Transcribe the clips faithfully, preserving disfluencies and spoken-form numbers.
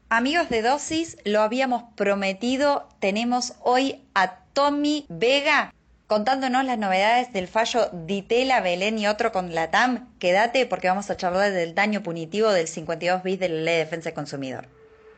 Amigos de Dosis, lo habíamos prometido, tenemos hoy a Tommy Vega contándonos las novedades del fallo Ditela, Belén y otro con la T A M. Quédate porque vamos a charlar del daño punitivo del cincuenta y dos bis de la Ley de Defensa del Consumidor.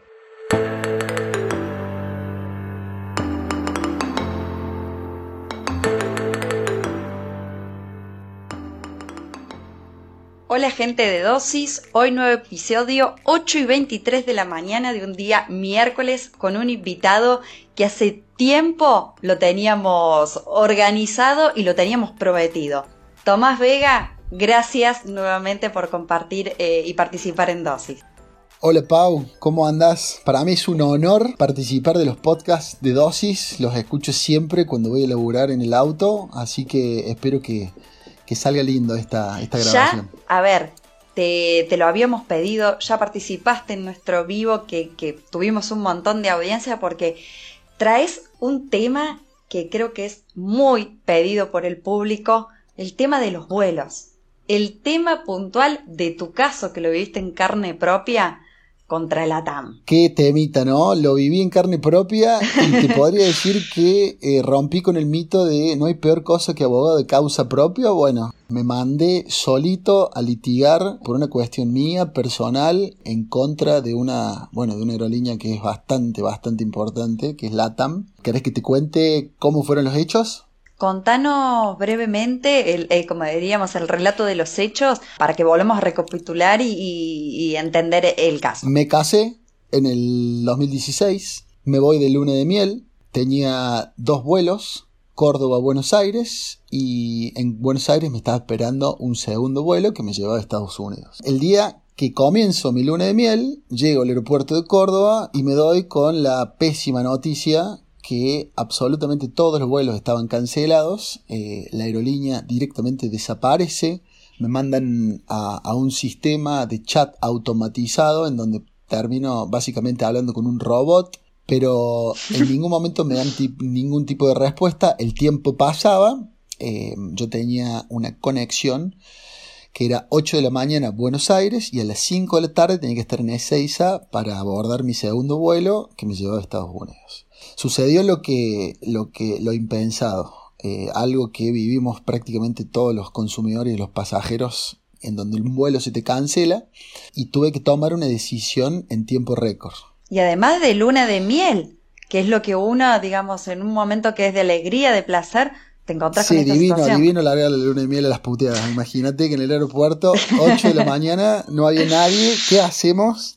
Hola gente de Dosis, hoy nuevo episodio, ocho y veintitrés de la mañana de un día miércoles con un invitado que hace tiempo lo teníamos organizado y lo teníamos prometido. Tomás Vega, gracias nuevamente por compartir eh, y participar en Dosis. Hola Pau, ¿cómo andás? Para mí es un honor participar de los podcasts de Dosis, los escucho siempre cuando voy a laburar en el auto, así que espero que... que salga lindo esta, esta grabación. Ya, a ver, te, te lo habíamos pedido, ya participaste en nuestro vivo, que, que tuvimos un montón de audiencia, porque traes un tema que creo que es muy pedido por el público, el tema de los vuelos. El tema puntual de tu caso, que lo viviste en carne propia, contra la T A M. Qué temita, ¿no? Lo viví en carne propia y te podría decir que eh, rompí con el mito de no hay peor cosa que abogado de causa propia. Bueno, me mandé solito a litigar por una cuestión mía, personal, en contra de una, bueno, de una aerolínea que es bastante, bastante importante, que es LATAM. ¿Querés que te cuente cómo fueron los hechos? Contanos brevemente, el, el, como diríamos, el relato de los hechos para que volvamos a recapitular y, y, y entender el caso. Me casé en el dos mil dieciséis, me voy de luna de miel, tenía dos vuelos, Córdoba-Buenos Aires, y en Buenos Aires me estaba esperando un segundo vuelo que me llevaba a Estados Unidos. El día que comienzo mi luna de miel, llego al aeropuerto de Córdoba y me doy con la pésima noticia que absolutamente todos los vuelos estaban cancelados, eh, la aerolínea directamente desaparece, me mandan a, a un sistema de chat automatizado en donde termino básicamente hablando con un robot, pero en ningún momento me dan tip, ningún tipo de respuesta. El tiempo pasaba, eh, yo tenía una conexión que era ocho de la mañana Buenos Aires y a las cinco de la tarde tenía que estar en Ezeiza para abordar mi segundo vuelo que me llevaba a Estados Unidos. Sucedió lo que, lo que, lo impensado, eh, algo que vivimos prácticamente todos los consumidores y los pasajeros, en donde un vuelo se te cancela y tuve que tomar una decisión en tiempo récord. Y además de luna de miel, que es lo que uno, digamos, en un momento que es de alegría, de placer, te encontrás sí, con esta divino, situación. Sí, divino largar la luna de miel a las puteadas. Imagínate que en el aeropuerto, ocho de la mañana, no había nadie. ¿Qué hacemos?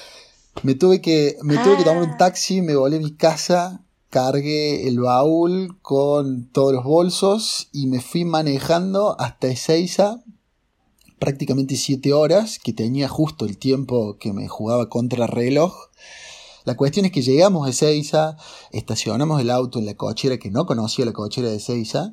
Me tuve que, me ah. tuve que tomar un taxi, me volé a mi casa, cargué el baúl con todos los bolsos y me fui manejando hasta Ezeiza, prácticamente siete horas, que tenía justo el tiempo que me jugaba contra reloj. La cuestión es que llegamos a Ezeiza, estacionamos el auto en la cochera, que no conocía la cochera de Ezeiza,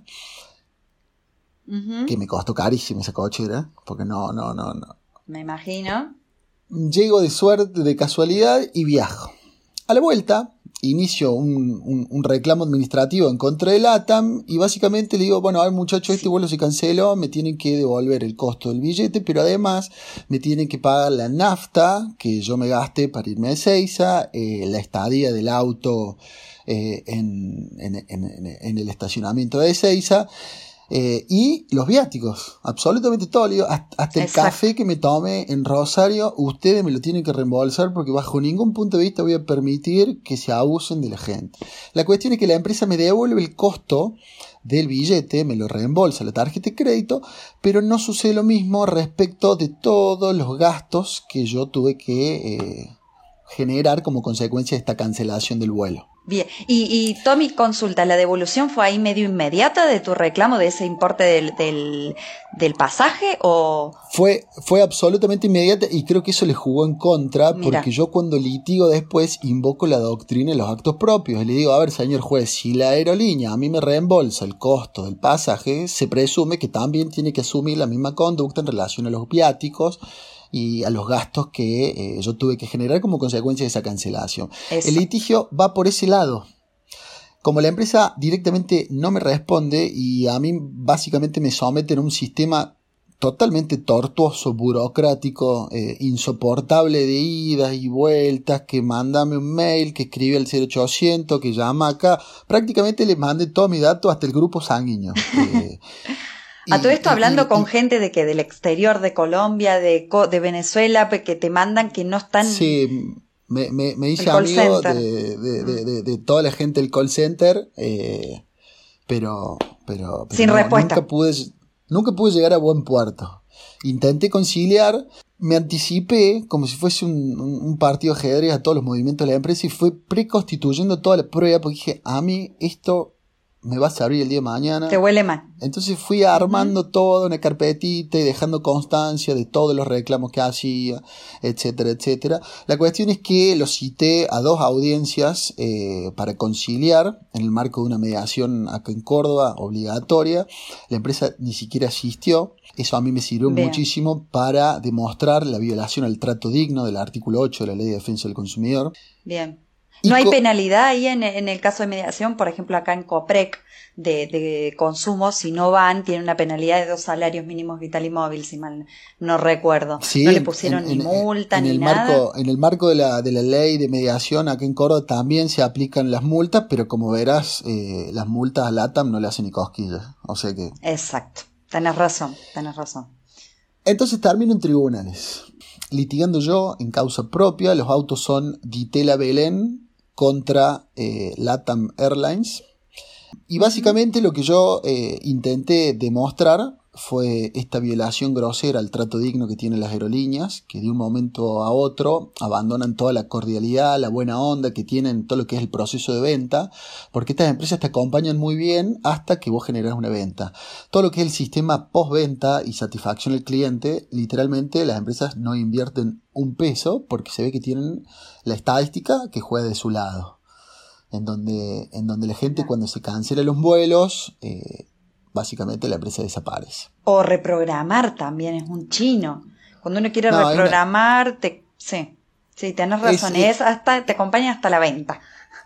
uh-huh. que me costó carísimo esa cochera, porque no, no, no, no. Me imagino. Llego de suerte, de casualidad y viajo. A la vuelta, inicio un, un, un reclamo administrativo en contra de LATAM y básicamente le digo, bueno, a ver muchachos, este vuelo se canceló, me tienen que devolver el costo del billete, pero además me tienen que pagar la nafta que yo me gasté para irme a Ezeiza, eh, la estadía del auto eh, en, en, en, en el estacionamiento de Ezeiza. Eh, y los viáticos, absolutamente todo, digo, hasta, hasta el café que me tome en Rosario, ustedes me lo tienen que reembolsar porque bajo ningún punto de vista voy a permitir que se abusen de la gente. La cuestión es que la empresa me devuelve el costo del billete, me lo reembolsa la tarjeta de crédito, pero no sucede lo mismo respecto de todos los gastos que yo tuve que eh, generar como consecuencia de esta cancelación del vuelo. Bien, y, y Tommy, consulta, ¿la devolución fue ahí medio inmediata de tu reclamo de ese importe del, del, del pasaje o...? Fue, fue absolutamente inmediata y creo que eso le jugó en contra. Mira. Porque yo cuando litigo después invoco la doctrina en los actos propios y le digo, a ver señor juez, si la aerolínea a mí me reembolsa el costo del pasaje, se presume que también tiene que asumir la misma conducta en relación a los viáticos y a los gastos que eh, yo tuve que generar como consecuencia de esa cancelación. Eso. El litigio va por ese lado. Como la empresa directamente no me responde y a mí básicamente me someten a un sistema totalmente tortuoso, burocrático, eh, insoportable de idas y vueltas, que mándame un mail, que escribe al cero ochocientos, que llama acá. Prácticamente le mandé todos mis datos hasta el grupo sanguíneo. Eh, A todo esto y, hablando y, con y, gente de que del exterior, de Colombia, de, de Venezuela, que te mandan que no están... Sí, me, me, me hice call amigo center. de, de, de, de, de toda la gente del call center, eh, pero, pero, pero Sin no, respuesta. Nunca pude, nunca pude llegar a buen puerto. Intenté conciliar, me anticipé como si fuese un, un, un partido de ajedrez a todos los movimientos de la empresa y fui preconstituyendo toda la prueba porque dije, a mí esto me va a servir el día de mañana. Te huele mal. Entonces fui armando uh-huh. todo, una carpetita y dejando constancia de todos los reclamos que hacía, etcétera, etcétera. La cuestión es que lo cité a dos audiencias eh, para conciliar en el marco de una mediación acá en Córdoba obligatoria. La empresa ni siquiera asistió. Eso a mí me sirvió Bien. muchísimo para demostrar la violación al trato digno del artículo ocho de la Ley de Defensa del Consumidor. Bien. ¿No hay penalidad ahí en, en el caso de mediación? Por ejemplo, acá en COPREC de, de consumo, si no van, tiene una penalidad de dos salarios mínimos vital y móvil, si mal no recuerdo. Sí, no le pusieron en, ni en, multa en ni el nada. Marco, en el marco de la, de la ley de mediación acá en Córdoba también se aplican las multas, pero como verás, eh, las multas a LATAM no le hacen ni cosquillas. O sea que... Exacto, tenés razón, tenés razón. Entonces termino en tribunales. Litigando yo en causa propia, los autos son Ditela Belén contra eh, LATAM Airlines. Y básicamente lo que yo eh, intenté demostrar fue esta violación grosera al trato digno que tienen las aerolíneas, que de un momento a otro abandonan toda la cordialidad, la buena onda que tienen, todo lo que es el proceso de venta, porque estas empresas te acompañan muy bien hasta que vos generás una venta. Todo lo que es el sistema postventa y satisfacción al cliente, literalmente las empresas no invierten un peso porque se ve que tienen la estadística que juega de su lado. En donde, en donde la gente cuando se cancelan los vuelos, eh, básicamente la empresa desaparece. O reprogramar también es un chino. Cuando uno quiere no, reprogramar, una... te, sí, sí, tenés razón, es, es, es hasta, te acompaña hasta la venta.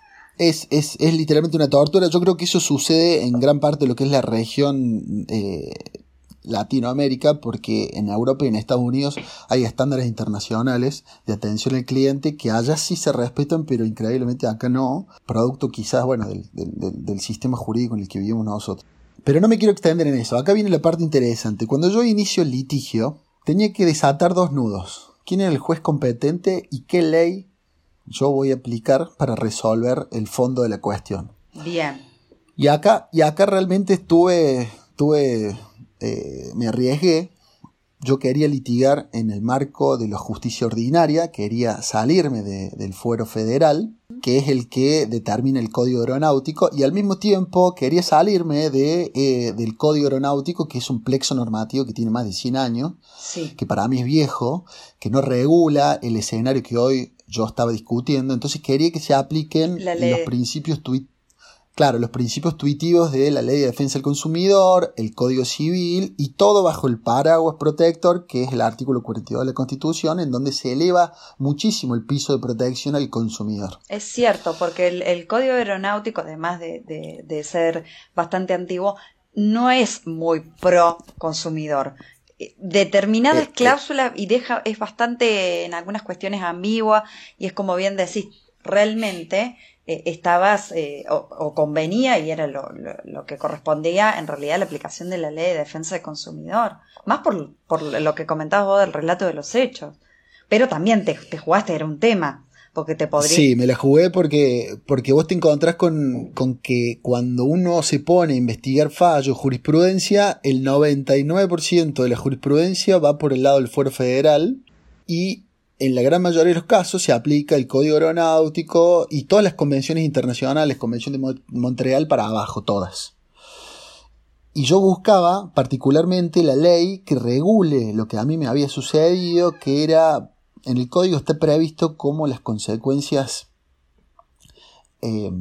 Es, es, es literalmente una tortura. Yo creo que eso sucede en gran parte de lo que es la región eh, Latinoamérica, porque en Europa y en Estados Unidos hay estándares internacionales de atención al cliente que allá sí se respetan, pero increíblemente acá no, producto quizás, bueno, del, del, del sistema jurídico en el que vivimos nosotros. Pero no me quiero extender en eso, acá viene la parte interesante. Cuando yo inicio el litigio, tenía que desatar dos nudos. ¿Quién era el juez competente y qué ley yo voy a aplicar para resolver el fondo de la cuestión? Bien. Y acá, y acá realmente estuve, estuve eh, me arriesgué. Yo quería litigar en el marco de la justicia ordinaria, quería salirme de, del fuero federal, que es el que determina el código aeronáutico, y al mismo tiempo quería salirme de, eh, del código aeronáutico, que es un plexo normativo que tiene más de cien años, sí. que para mí es viejo, que no regula el escenario que hoy yo estaba discutiendo. Entonces quería que se apliquen los principios tuit Claro, los principios tuitivos de la Ley de Defensa del Consumidor, el Código Civil y todo bajo el paraguas protector, que es el artículo cuarenta y dos de la Constitución, en donde se eleva muchísimo el piso de protección al consumidor. Es cierto, porque el, el Código Aeronáutico, además de, de, de ser bastante antiguo, no es muy pro consumidor. Determinadas eh, cláusulas y deja es bastante en algunas cuestiones ambigua y es como bien decís, realmente eh, estabas eh, o, o convenía y era lo, lo, lo que correspondía en realidad a la aplicación de la Ley de Defensa del Consumidor, más por, por lo que comentabas vos del relato de los hechos, pero también te, te jugaste, era un tema. Porque te podría... Sí, me la jugué porque, porque vos te encontrás con, con que cuando uno se pone a investigar fallos, jurisprudencia, el noventa y nueve por ciento de la jurisprudencia va por el lado del fuero federal y en la gran mayoría de los casos se aplica el Código Aeronáutico y todas las convenciones internacionales, Convención de Mo- Montreal para abajo, todas. Y yo buscaba particularmente la ley que regule lo que a mí me había sucedido, que era... En el código está previsto como las consecuencias, eh,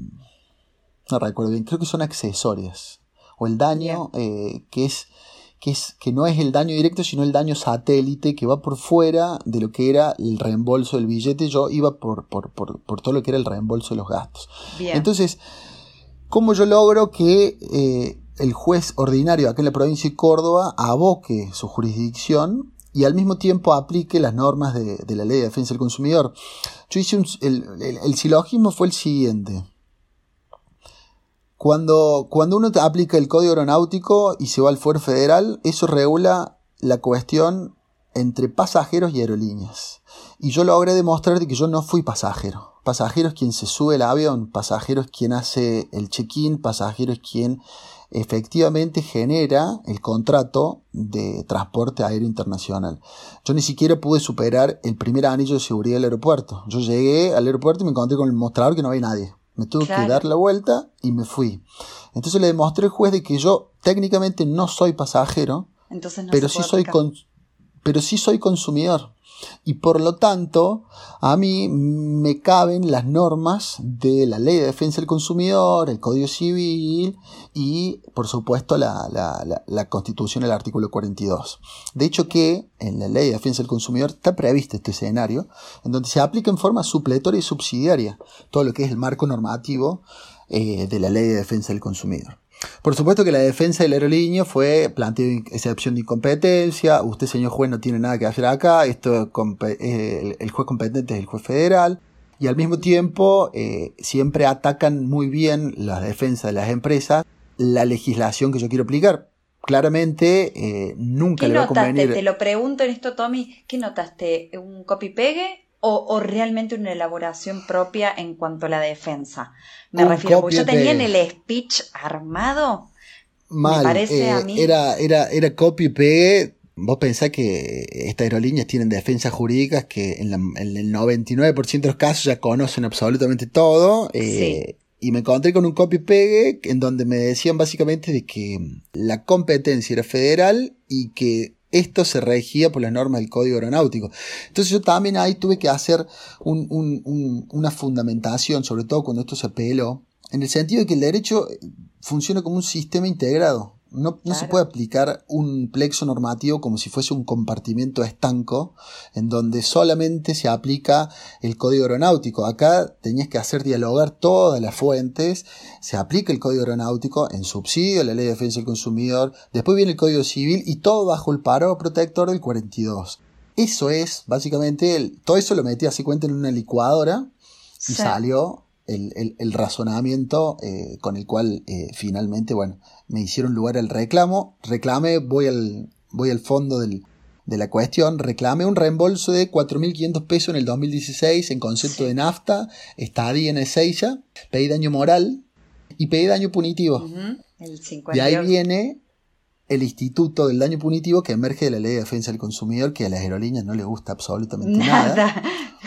no recuerdo bien, creo que son accesorias, o el daño eh, que es que es que no es el daño directo, sino el daño satélite que va por fuera de lo que era el reembolso del billete. Yo iba por, por, por, por todo lo que era el reembolso de los gastos. Bien. Entonces, ¿cómo yo logro que eh, el juez ordinario acá en la provincia de Córdoba aboque su jurisdicción y al mismo tiempo aplique las normas de, de la Ley de Defensa del Consumidor. Yo hice un, el, el, el silogismo fue el siguiente. Cuando, cuando uno aplica el Código Aeronáutico y se va al fuero federal, eso regula la cuestión entre pasajeros y aerolíneas. Y yo logré demostrar de que yo no fui pasajero. Pasajero es quien se sube al avión, pasajero es quien hace el check-in, pasajero es quien efectivamente genera el contrato de transporte aéreo internacional. Yo ni siquiera pude superar el primer anillo de seguridad del aeropuerto. Yo llegué al aeropuerto y me encontré con el mostrador que no había nadie. Me tuve claro. que dar la vuelta y me fui. Entonces le demostré al juez de que yo técnicamente no soy pasajero, Entonces no pero sí soy con, pero sí soy consumidor. Y por lo tanto, a mí me caben las normas de la Ley de Defensa del Consumidor, el Código Civil y, por supuesto, la, la, la, la Constitución, el artículo cuarenta y dos. De hecho que en la Ley de Defensa del Consumidor está previsto este escenario, en donde se aplica en forma supletoria y subsidiaria todo lo que es el marco normativo eh, de la Ley de Defensa del Consumidor. Por supuesto que la defensa del aerolíneo fue planteo de excepción de incompetencia. Usted, señor juez, no tiene nada que hacer acá. Esto eh, el juez competente es el juez federal. Y al mismo tiempo eh, siempre atacan muy bien la defensa de las empresas la legislación que yo quiero aplicar. Claramente eh, nunca le va a convenir. Te lo pregunto en esto, Tommy. ¿Qué notaste? ¿Un copy-pegue? O, o realmente una elaboración propia en cuanto a la defensa. Me un refiero, porque yo tenía en el speech armado, Mal, me parece eh, a mí... Era, era, era copy y pegue. Vos pensás que estas aerolíneas tienen defensas jurídicas que en, la, en el noventa y nueve por ciento de los casos ya conocen absolutamente todo. Eh, sí. Y me encontré con un copy y pegue en donde me decían básicamente de que la competencia era federal y que esto se regía por las normas del Código Aeronáutico. Entonces yo también ahí tuve que hacer un, un, un, una fundamentación, sobre todo cuando esto se apeló, en el sentido de que el derecho funciona como un sistema integrado. No, no claro. se puede aplicar un plexo normativo como si fuese un compartimiento estanco en donde solamente se aplica el Código Aeronáutico. Acá tenías que hacer dialogar todas las fuentes, se aplica el Código Aeronáutico en subsidio, la Ley de Defensa del Consumidor, después viene el Código Civil y todo bajo el paro protector del cuarenta y dos. Eso es, básicamente, el, todo eso lo metí así cuenta en una licuadora y sí. salió el, el, el razonamiento eh, con el cual eh, finalmente, bueno, me hicieron lugar al reclamo. Reclamé, voy al, voy al fondo del, de la cuestión, reclamé un reembolso de cuatro mil quinientos pesos en el dos mil dieciséis en concepto sí. de nafta, estadía en Ezeiza, pedí daño moral y pedí daño punitivo. Uh-huh. El cincuenta. De ahí viene el instituto del daño punitivo que emerge de la Ley de Defensa del Consumidor, que a las aerolíneas no les gusta absolutamente nada. Nada.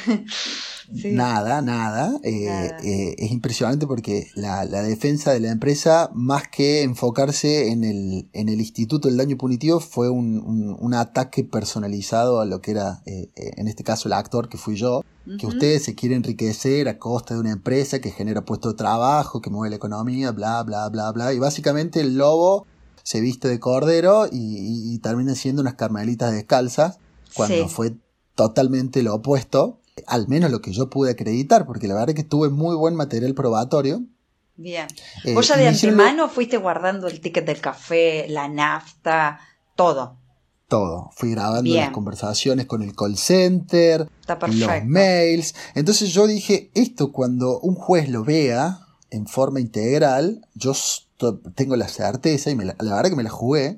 Sí. Nada, nada. Eh, nada. Eh, es impresionante porque la, la defensa de la empresa, más que enfocarse en el, en el instituto del daño punitivo, fue un, un, un ataque personalizado a lo que era, eh, en este caso, el actor que fui yo. Uh-huh. Que ustedes se quieren enriquecer a costa de una empresa que genera puestos de trabajo, que mueve la economía, bla, bla, bla, bla. Y básicamente el lobo se viste de cordero y, y, y termina siendo unas carmelitas descalzas, cuando sí. fue totalmente lo opuesto. Al menos lo que yo pude acreditar, porque la verdad es que tuve muy buen material probatorio. Bien. Eh, Vos ya de antemano lo... fuiste guardando el ticket del café, la nafta, todo. Todo. Fui grabando Bien. las conversaciones con el call center, los mails. Entonces yo dije, esto cuando un juez lo vea en forma integral, yo tengo la certeza, y me la, la verdad que me la jugué,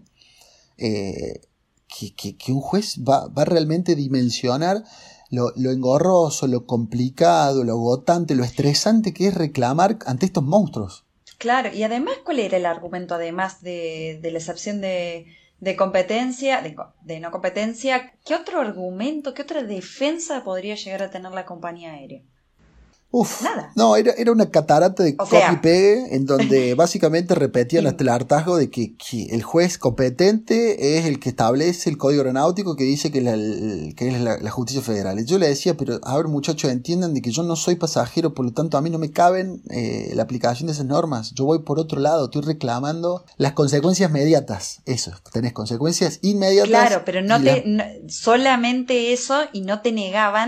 eh, que, que, que un juez va, va realmente a dimensionar Lo, lo engorroso, lo complicado, lo agotante, lo estresante que es reclamar ante estos monstruos. Claro, y además, ¿cuál era el argumento además de, de la excepción de, de competencia, de, de no competencia? ¿Qué otro argumento, qué otra defensa podría llegar a tener la compañía aérea? Uf, Nada. No, era, era una catarata de copy y pegue en donde básicamente repetían sí. hasta el hartazgo de que, que el juez competente es el que establece el código aeronáutico que dice que, la, el, que es la, la justicia federal. Y yo le decía, pero a ver muchachos, entiendan de que yo no soy pasajero, por lo tanto a mí no me caben eh, la aplicación de esas normas. Yo voy por otro lado, estoy reclamando las consecuencias inmediatas. Eso, tenés consecuencias inmediatas. Claro, pero no te la... no, solamente eso y no te negaban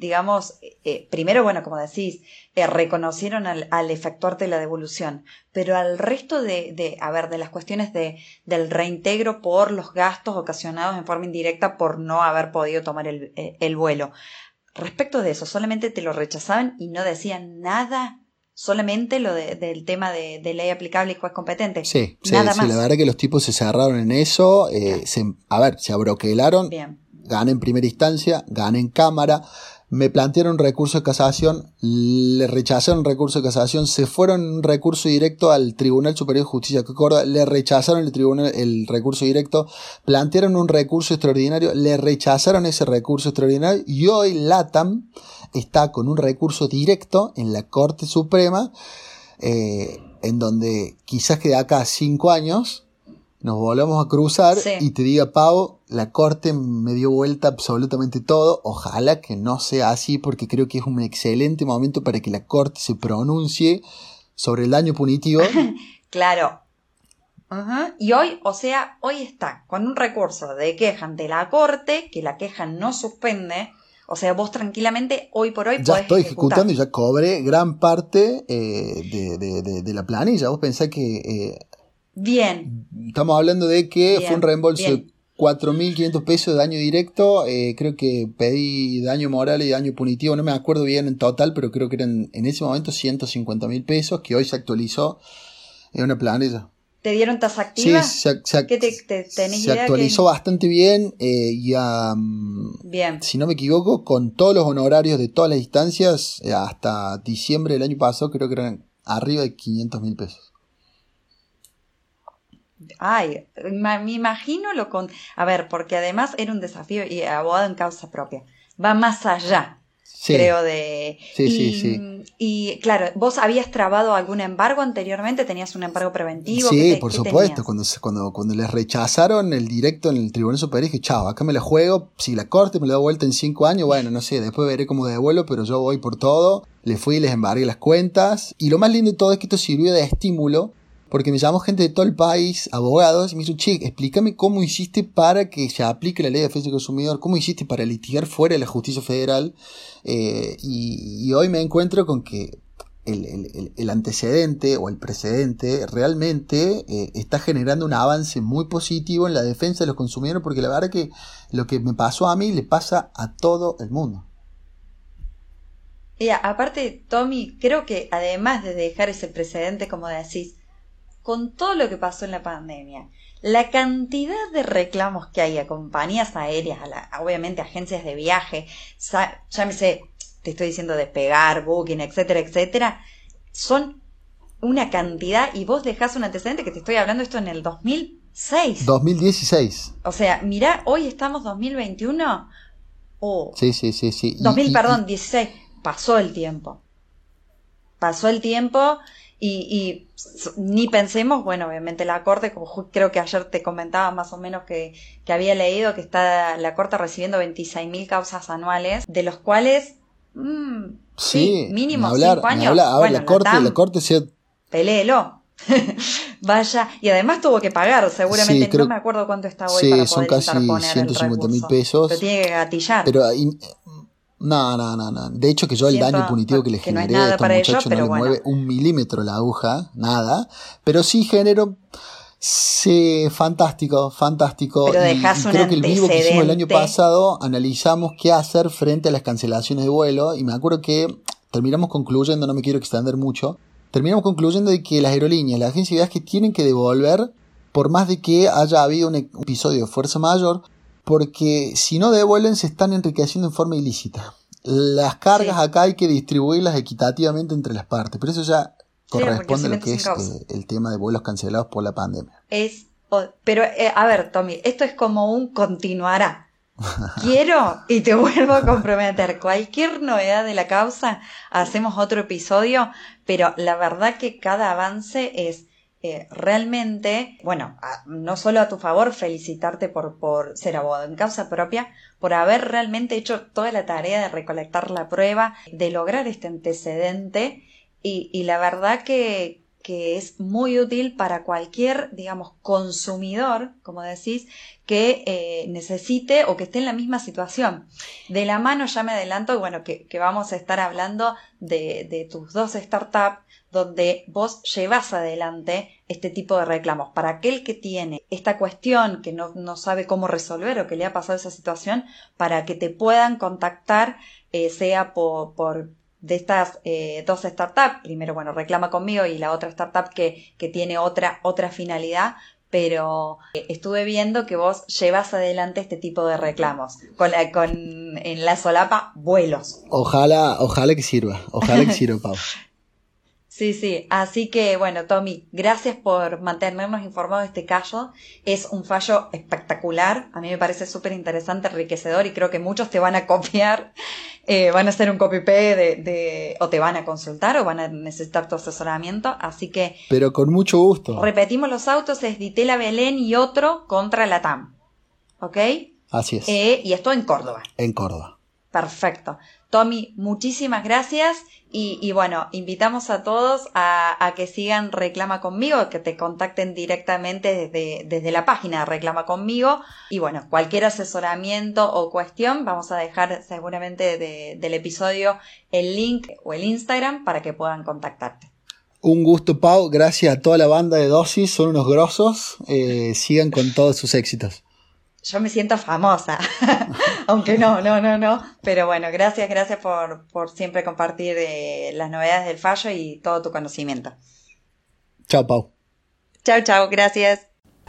digamos, eh, primero, bueno, como decís, eh, reconocieron al, al efectuarte la devolución, pero al resto de, de, a ver, de las cuestiones de, del reintegro por los gastos ocasionados en forma indirecta por no haber podido tomar el, el vuelo. Respecto de eso, solamente te lo rechazaban y no decían nada. Solamente lo de, del tema de, de ley aplicable y juez competente. Sí, nada sí, más. sí, la verdad que los tipos se cerraron en eso. Eh, se, a ver, se abroquelaron. Bien. Gané en primera instancia, gané en cámara. Me plantearon un recurso de casación, le rechazaron un recurso de casación, se fueron un recurso directo al Tribunal Superior de Justicia de Córdoba, le rechazaron el tribunal el recurso directo, plantearon un recurso extraordinario, le rechazaron ese recurso extraordinario y hoy LATAM está con un recurso directo en la Corte Suprema, eh, en donde quizás que de acá a cinco años nos volvamos a cruzar sí. y te diga, Pau, la Corte me dio vuelta absolutamente todo. Ojalá que no sea así, porque creo que es un excelente momento para que la Corte se pronuncie sobre el daño punitivo. Claro. Uh-huh. Y hoy, o sea, hoy está con un recurso de queja ante la Corte, que la queja no suspende. O sea, vos tranquilamente, hoy por hoy, ya podés estoy ejecutar. ejecutando y ya cobré gran parte eh, de, de, de, de la planilla. Vos pensás que... Eh, Bien. Estamos hablando de que bien, fue un reembolso bien. de cuatro mil quinientos pesos de daño directo. Eh, creo que pedí daño moral y daño punitivo. No me acuerdo bien en total, pero creo que eran en ese momento ciento cincuenta mil pesos, que hoy se actualizó en una planilla. ¿Te dieron tasa activa? Sí, se, se, ¿Qué te, te, tenés se idea actualizó que... bastante bien. Eh, y um, bien. Si no me equivoco, con todos los honorarios de todas las instancias, eh, hasta diciembre del año pasado, creo que eran arriba de quinientos mil pesos. Ay, me imagino lo con... A ver, porque además era un desafío y abogado en causa propia. Va más allá, sí. creo, de... Sí, y, sí, sí. Y claro, ¿vos habías trabado algún embargo anteriormente? ¿Tenías un embargo preventivo? Sí, ¿Qué te, por qué supuesto. Cuando, cuando, cuando les rechazaron el directo en el Tribunal Superior, dije, chao, acá me la juego. Si la Corte me la da vuelta en cinco años, bueno, no sé, después veré cómo devuelvo, pero yo voy por todo. Le fui y les embargué las cuentas. Y lo más lindo de todo es que esto sirvió de estímulo, porque me llamó gente de todo el país, abogados, y me dijo, che, explícame cómo hiciste para que se aplique la ley de defensa del consumidor, cómo hiciste para litigar fuera de la justicia federal, eh, y, y hoy me encuentro con que el, el, el antecedente o el precedente realmente eh, está generando un avance muy positivo en la defensa de los consumidores, porque la verdad que lo que me pasó a mí le pasa a todo el mundo. Y aparte, Tommy, creo que además de dejar ese precedente, como decís, con todo lo que pasó en la pandemia, la cantidad de reclamos que hay a compañías aéreas, a la, obviamente a agencias de viaje, llámese, te estoy diciendo Despegar, Booking, etcétera, etcétera, son una cantidad, y vos dejás un antecedente que te estoy hablando esto en el dos mil seis. dos mil dieciséis. O sea, mirá, hoy estamos dos mil veintiuno. Oh, sí, sí, sí, sí. dos mil, y, perdón, y... dieciséis. Pasó el tiempo. Pasó el tiempo. Y, y ni pensemos, bueno, obviamente la Corte, como creo que ayer te comentaba más o menos que, que había leído que está la Corte recibiendo veintiséis mil causas anuales, de los cuales, mmm, sí, sí, mínimo hablar, cinco años. Hablar, a ver, bueno, la Corte, la, TAM, la Corte se... Peléelo. Vaya, y además tuvo que pagar, seguramente, sí, creo, no me acuerdo cuánto está hoy sí, para son poder casi interponer ciento cincuenta mil pesos. Pero tiene que gatillar. Pero... Y, No, no, no, no. De hecho que yo el Siento daño punitivo que le que generé no es a estos muchachos ellos, no le bueno. mueve un milímetro la aguja, nada. Pero sí genero, sí, fantástico, fantástico. Pero y, dejás y un creo que el vivo que hicimos el año antecedente. pasado analizamos qué hacer frente a las cancelaciones de vuelo. Y me acuerdo que terminamos concluyendo, no me quiero extender mucho, terminamos concluyendo de que las aerolíneas, las agencias de viajes tienen que devolver por más de que haya habido un episodio de fuerza mayor, porque si no devuelven se están enriqueciendo en forma ilícita. Las cargas sí. acá hay que distribuirlas equitativamente entre las partes, pero eso ya corresponde sí, a lo que es eh, el tema de vuelos cancelados por la pandemia. Es, pero eh, a ver, Tommy, esto es como un continuará. Quiero y te vuelvo a comprometer. Cualquier novedad de la causa, hacemos otro episodio, pero la verdad que cada avance es Eh, realmente, bueno, a, no solo a tu favor, felicitarte por, por ser abogado en causa propia, por haber realmente hecho toda la tarea de recolectar la prueba, de lograr este antecedente, y, y la verdad que que es muy útil para cualquier, digamos, consumidor, como decís, que eh, necesite o que esté en la misma situación. De la mano ya me adelanto, bueno, que, que vamos a estar hablando de, de tus dos startups donde vos llevas adelante este tipo de reclamos. Para aquel que tiene esta cuestión, que no, no sabe cómo resolver o que le ha pasado esa situación, para que te puedan contactar, eh, sea por... por de estas eh, dos startups, primero, bueno, Reclama Conmigo y la otra startup que, que tiene otra, otra finalidad, pero eh, estuve viendo que vos llevas adelante este tipo de reclamos, con, la, con en la solapa vuelos. Ojalá, ojalá que sirva, ojalá que sirva, Pau. Sí, sí, así que bueno, Tommy, gracias por mantenernos informados de este caso. Es un fallo espectacular, a mí me parece súper interesante, enriquecedor y creo que muchos te van a copiar, eh, van a hacer un copy-paste de, de, o te van a consultar o van a necesitar tu asesoramiento, así que... Pero con mucho gusto. Repetimos los autos, es Ditela Belén y otro contra la T A M, ¿ok? Así es. Eh, y esto en Córdoba. En Córdoba. Perfecto. Tommy, muchísimas gracias y, y bueno, invitamos a todos a, a que sigan Reclama Conmigo, que te contacten directamente desde, desde la página de Reclama Conmigo y bueno, cualquier asesoramiento o cuestión, vamos a dejar seguramente de, del episodio el link o el Instagram para que puedan contactarte. Un gusto, Pau, gracias a toda la banda de Dosis, son unos grosos, eh, sigan con todos sus éxitos. Yo me siento famosa, aunque no, no, no, no, pero bueno, gracias, gracias por, por siempre compartir eh, las novedades del fallo y todo tu conocimiento. Chao, Pau. Chao, chao, gracias.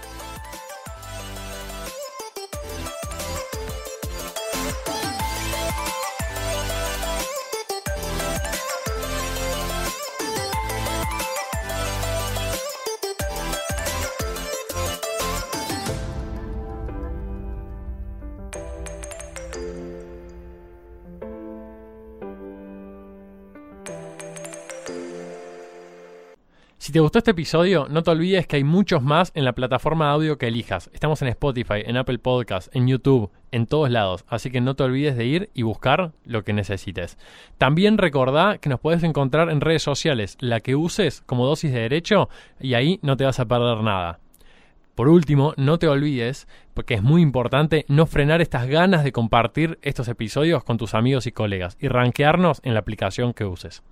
Si te gustó este episodio, no te olvides que hay muchos más en la plataforma de audio que elijas. Estamos en Spotify, en Apple Podcasts, en YouTube, en todos lados. Así que no te olvides de ir y buscar lo que necesites. También recordá que nos puedes encontrar en redes sociales, la que uses como Dosis de Derecho, y ahí no te vas a perder nada. Por último, no te olvides, porque es muy importante, no frenar estas ganas de compartir estos episodios con tus amigos y colegas y rankearnos en la aplicación que uses.